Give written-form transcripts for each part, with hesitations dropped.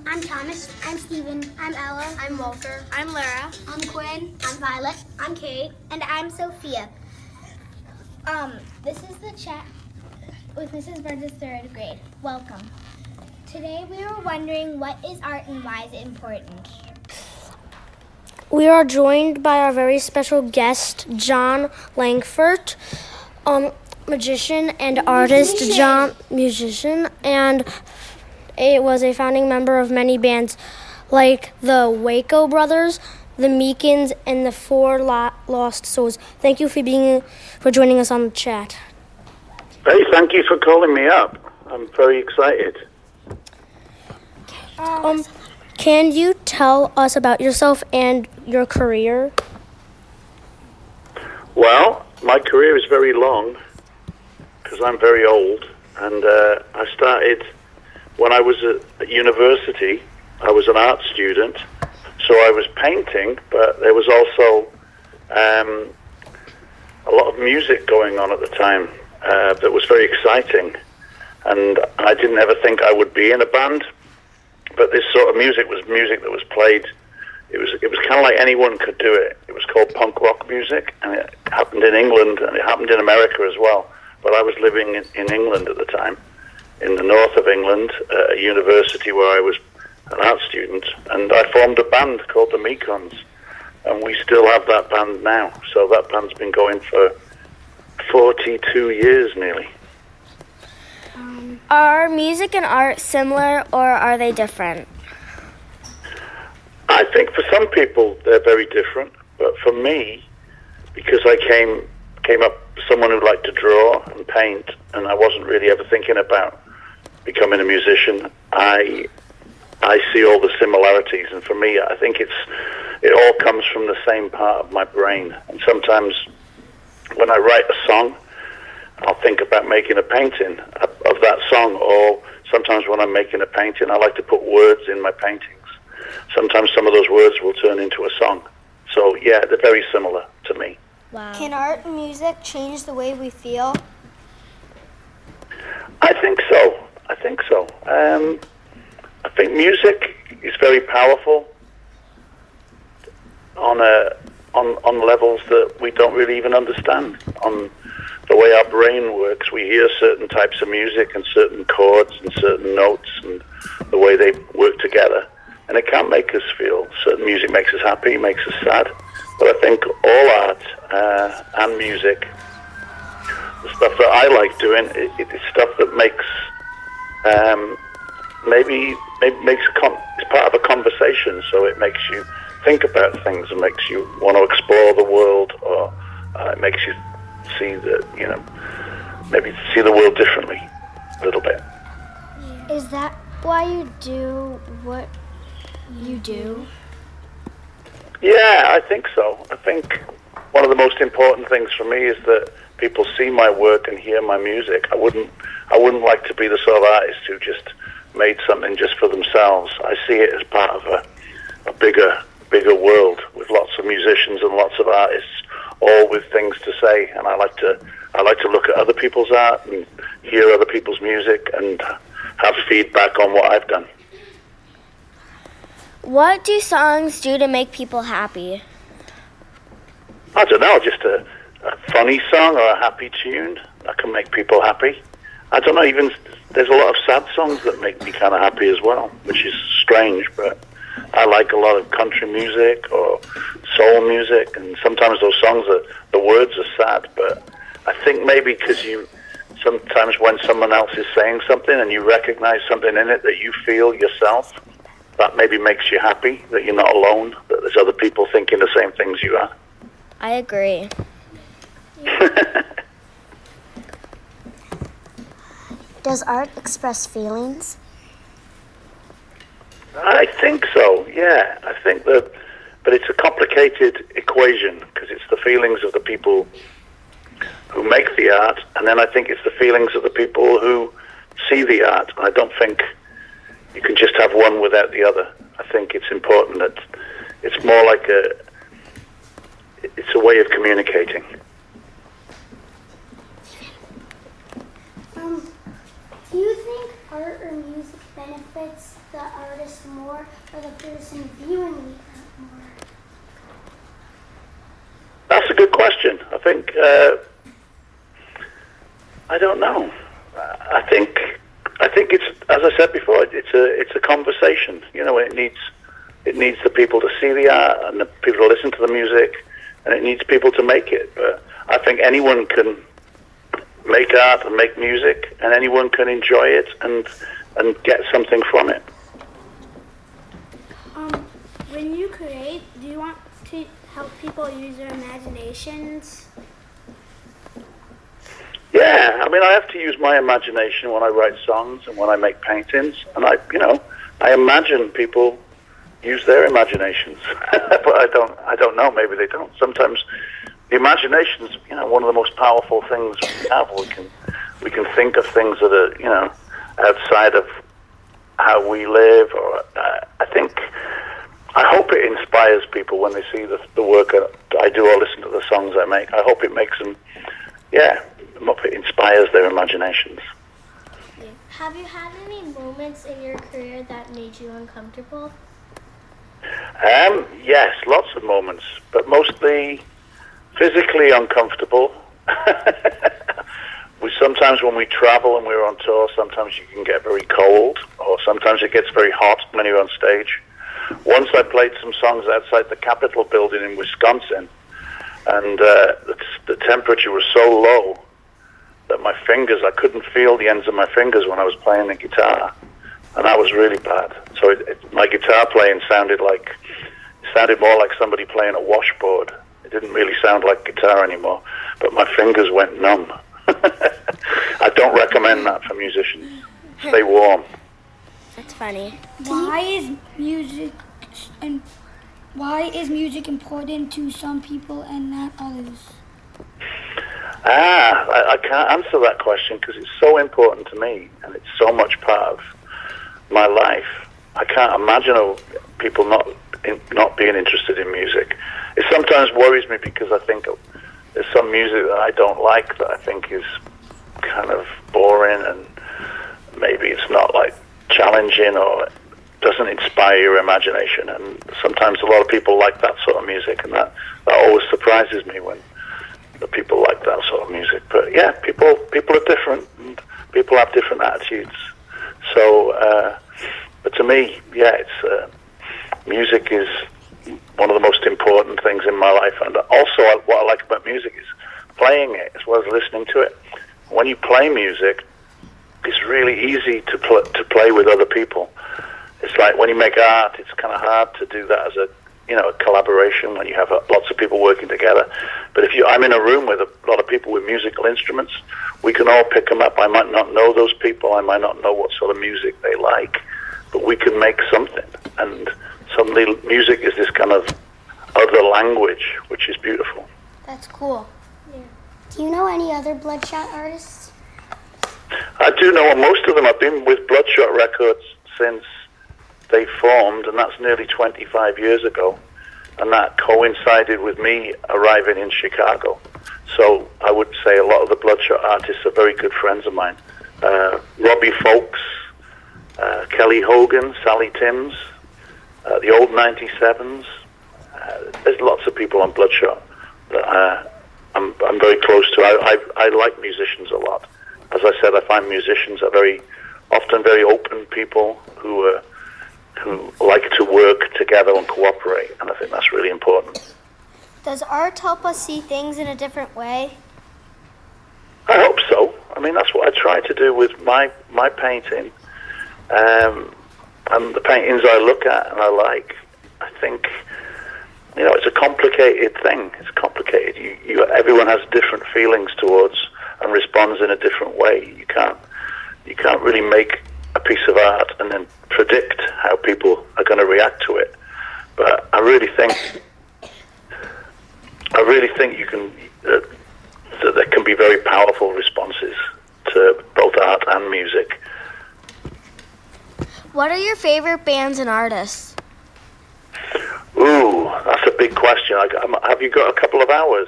I'm Thomas. I'm Steven. I'm Ella. I'm Walter. I'm Lara. I'm Quinn. I'm Violet. I'm Kate. And I'm Sophia. This is the chat with Mrs. Burns' third grade. Welcome. Today we were wondering, what is art and why is it important? We are joined by our very special guest, John Langford, magician and artist. Musician, and it was a founding member of many bands like the Waco Brothers, the Meekins, and the Four Lost Souls. Thank you for joining us on the chat. Hey, thank you for calling me up. I'm very excited. Can you tell us about yourself and your career? Well, my career is very long because I'm very old, and I started when I was at university. I was an art student, so I was painting, but there was also a lot of music going on at the time that was very exciting, and I didn't ever think I would be in a band. But this sort of music was music that was played. It was kind of like anyone could do it. It was called punk rock music, and it happened in England, and it happened in America as well. But I was living in England at the time, in the north of England, at a university where I was an art student, and I formed a band called the Meekins, and we still have that band now. So that band's been going for 42 years nearly. Are music and art similar, or are they different? I think for some people they're very different, but for me, because I came up someone who liked to draw and paint, and I wasn't really ever thinking about becoming a musician, I see all the similarities, and for me, I think it all comes from the same part of my brain. And sometimes when I write a song, I'll think about making a painting of that song, or sometimes when I'm making a painting, I like to put words in my paintings. Sometimes some of those words will turn into a song. So yeah, they're very similar to me. Wow. Can art and music change the way we feel? I think so. I think music is very powerful on levels that we don't really even understand. On the way our brain works, we hear certain types of music and certain chords and certain notes and the way they work together, and it can make us feel. Certain music makes us happy, makes us sad, but I think all art and music, the stuff that I like doing, it's stuff that makes maybe makes it's part of a conversation, so it makes you think about things and makes you want to explore the world, or it makes you see maybe see the world differently a little bit. Is that why you do what you do? Yeah, I think so. I think one of the most important things for me is that people see my work and hear my music. I wouldn't like to be the sort of artist who just made something just for themselves. I see it as part of a bigger world with lots of musicians and lots of artists, all with things to say. And I like to look at other people's art and hear other people's music and have feedback on what I've done. What do songs do to make people happy? I don't know, just a funny song or a happy tune that can make people happy. I don't know, even there's a lot of sad songs that make me kind of happy as well, which is strange, but I like a lot of country music or soul music, and sometimes those songs, the words are sad, but I think maybe because sometimes when someone else is saying something and you recognize something in it that you feel yourself, that maybe makes you happy, that you're not alone, that there's other people thinking the same things you are. I agree. Does art express feelings? I think so, yeah. I think that, but it's a complicated equation because it's the feelings of the people who make the art, and then I think it's the feelings of the people who see the art. I don't think you can just have one without the other. I think it's important that it's more like it's a way of communicating. Do you think art or music benefits the artist more or the person viewing the art more? That's a good question. I think I don't know. I think it's, as I said before, it's a conversation. You know, it needs the people to see the art and the people to listen to the music, and it needs people to make it. But I think anyone can make art and make music, and anyone can enjoy it and get something from it. When you create, do you want to help people use their imaginations? Yeah, I mean, I have to use my imagination when I write songs and when I make paintings, and I imagine people use their imaginations, but I don't know. Maybe they don't. Sometimes the imagination is, one of the most powerful things we have. We can think of things that are, outside of how we live. Or I hope it inspires people when they see the work I do or listen to the songs I make. I hope it makes them, it inspires their imaginations. Have you had any moments in your career that made you uncomfortable? Yes, lots of moments, but mostly physically uncomfortable. Sometimes when we travel and we're on tour, sometimes you can get very cold, or sometimes it gets very hot when you're on stage. Once I played some songs outside the Capitol building in Wisconsin, and the temperature was so low that I couldn't feel the ends of my fingers when I was playing the guitar, and that was really bad. So my guitar playing sounded more like somebody playing a washboard. It didn't really sound like guitar anymore, but my fingers went numb. I don't recommend that for musicians. Stay warm. That's funny. Why is music important to some people and not others? I can't answer that question because it's so important to me and it's so much part of my life. I can't imagine people not being interested in music. It sometimes worries me because I think there's some music that I don't like that I think is kind of boring, and maybe it's not like challenging or doesn't inspire your imagination. And sometimes a lot of people like that sort of music, and that always surprises me when the people like that sort of music. But yeah, people are different, and people have different attitudes. So, but to me, music is one of the most important things in my life. And also, what I like about music is playing it as well as listening to it. When you play music, it's really easy to play with other people. It's like when you make art, it's kind of hard to do that as a collaboration when you have lots of people working together. But I'm in a room with a lot of people with musical instruments, we can all pick them up. I might not know those people, I might not know what sort of music they like, but we can make something. And suddenly music is this kind of other language, which is beautiful. That's cool. Yeah. Do you know any other Bloodshot artists? I do know most of them. I've been with Bloodshot Records since they formed, and that's nearly 25 years ago. And that coincided with me arriving in Chicago. So I would say a lot of the Bloodshot artists are very good friends of mine. Robbie Folkes, Kelly Hogan, Sally Timms, the old 97s. There's lots of people on Bloodshot that I'm very close to. I like musicians a lot. As I said, I find musicians are often very open people who like to work together and cooperate, and I think that's really important. Does art help us see things in a different way? I hope so. I mean, that's what I try to do with my painting. And the paintings I look at and I like, I think, it's a complicated thing. It's complicated. Everyone has different feelings towards and responds in a different way. You can't really make a piece of art and then predict how people are going to react to it. But I really think you can that there can be very powerful responses to both art and music. What are your favorite bands and artists? Ooh, that's a big question. Have you got a couple of hours?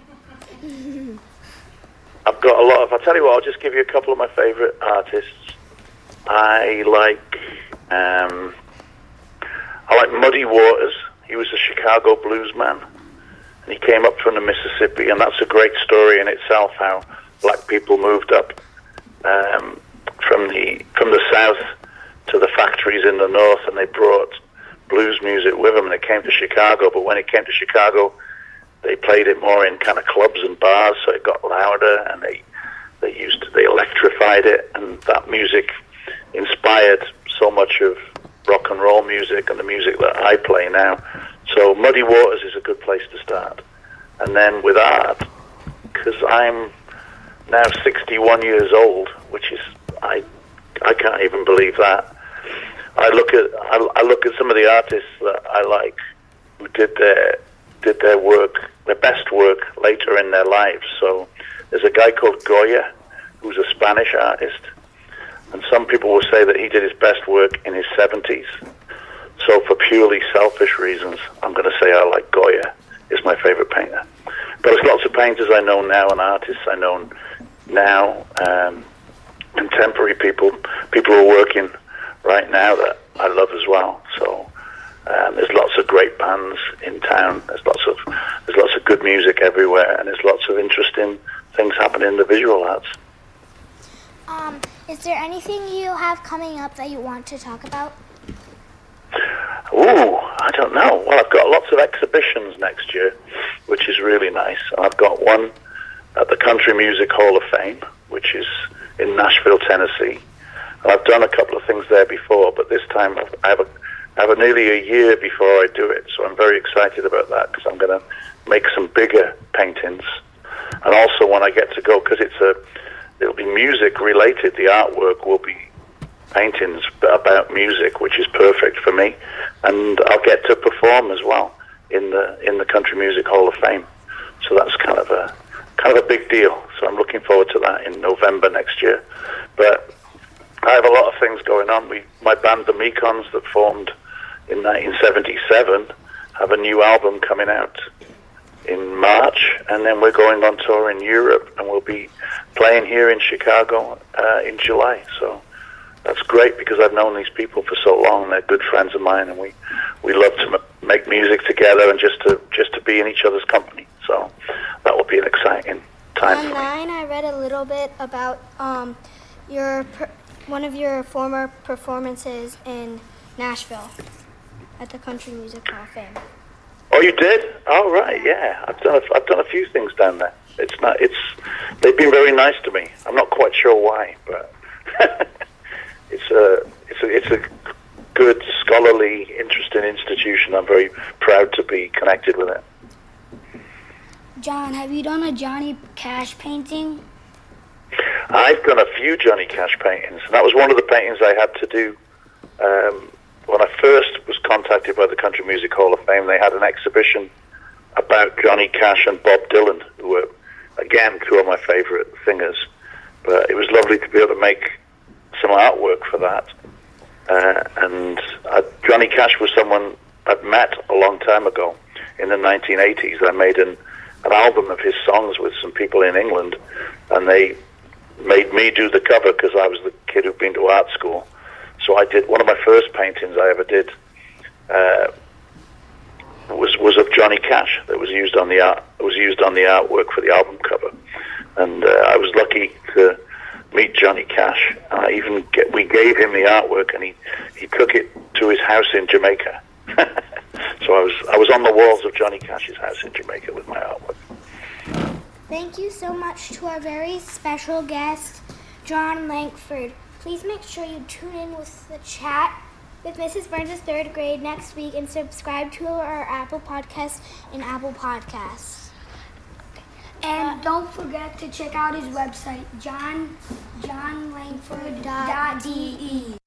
I've got a lot of. I'll tell you what. I'll just give you a couple of my favorite artists. I like I like Muddy Waters. He was a Chicago blues man, and he came up from the Mississippi, and that's a great story in itself, how black people moved up from the south to the factories in the north, and they brought blues music with them, and it came to Chicago. But when it came to Chicago, they played it more in kind of clubs and bars, so it got louder, and they electrified it, and that music inspired so much of rock and roll music and the music that I play now. So Muddy Waters is a good place to start. And then with art, because I'm now 61 years old, which is, I can't even believe that. I look at some of the artists that I like who did their work, their best work later in their lives. So there's a guy called Goya, who's a Spanish artist, and some people will say that he did his best work in his 70s. So for purely selfish reasons, I'm going to say I like Goya. Is my favorite painter. But there's lots of painters I know now and artists I know now, contemporary people who are working right now that I love as well. So there's lots of great bands in town. There's lots of good music everywhere, and there's lots of interesting things happening in the visual arts. Is there anything you have coming up that you want to talk about? Ooh, I don't know. Well, I've got lots of exhibitions next year, which is really nice. I've got one at the Country Music Hall of Fame, which is in Nashville, Tennessee. And I've done a couple of things there before, but this time I have nearly a year before I do it, so I'm very excited about that because I'm going to make some bigger paintings. And also when I get to go, because it'll be music related, the artwork will be paintings about music, which is perfect for me, and I'll get to perform as well in the Country Music Hall of Fame. So that's kind of a big deal. So I'm looking forward to that in November next year. But I have a lot of things going on. My band, the Mekons, that formed in 1977, have a new album coming out in March, and then we're going on tour in Europe, and we'll be playing here in Chicago in July. So that's great because I've known these people for so long. They're good friends of mine, and we love to make music together and just to be in each other's company. So that will be an exciting time for me. Online, I read a little bit about one of your former performances in Nashville at the Country Music Hall of Fame. Oh, you did? Oh, right, yeah. I've done a few things down there. They've been very nice to me. I'm not quite sure why, but it's a good, scholarly, interesting institution. I'm very proud to be connected with it. John, have you done a Johnny Cash painting? I've done a few Johnny Cash paintings, and that was one of the paintings I had to do when I first was contacted by the Country Music Hall of Fame. They had an exhibition about Johnny Cash and Bob Dylan, who were, again, two of my favorite singers. But it was lovely to be able to make some artwork for that. And Johnny Cash was someone I'd met a long time ago in the 1980s. I made an album of his songs with some people in England, and they made me do the cover because I was the kid who'd been to art school. So I did one of my first paintings I ever did was of Johnny Cash that was used on the artwork for the album cover, and I was lucky to meet Johnny Cash. We gave him the artwork, and he took it to his house in Jamaica. So I was on the walls of Johnny Cash's house in Jamaica with my artwork. Thank you so much to our very special guest, John Langford. Please make sure you tune in with the chat with Mrs. Burns' third grade next week, and subscribe to our Apple Podcasts and Apple Podcasts. And don't forget to check out his website, johnlangford.de.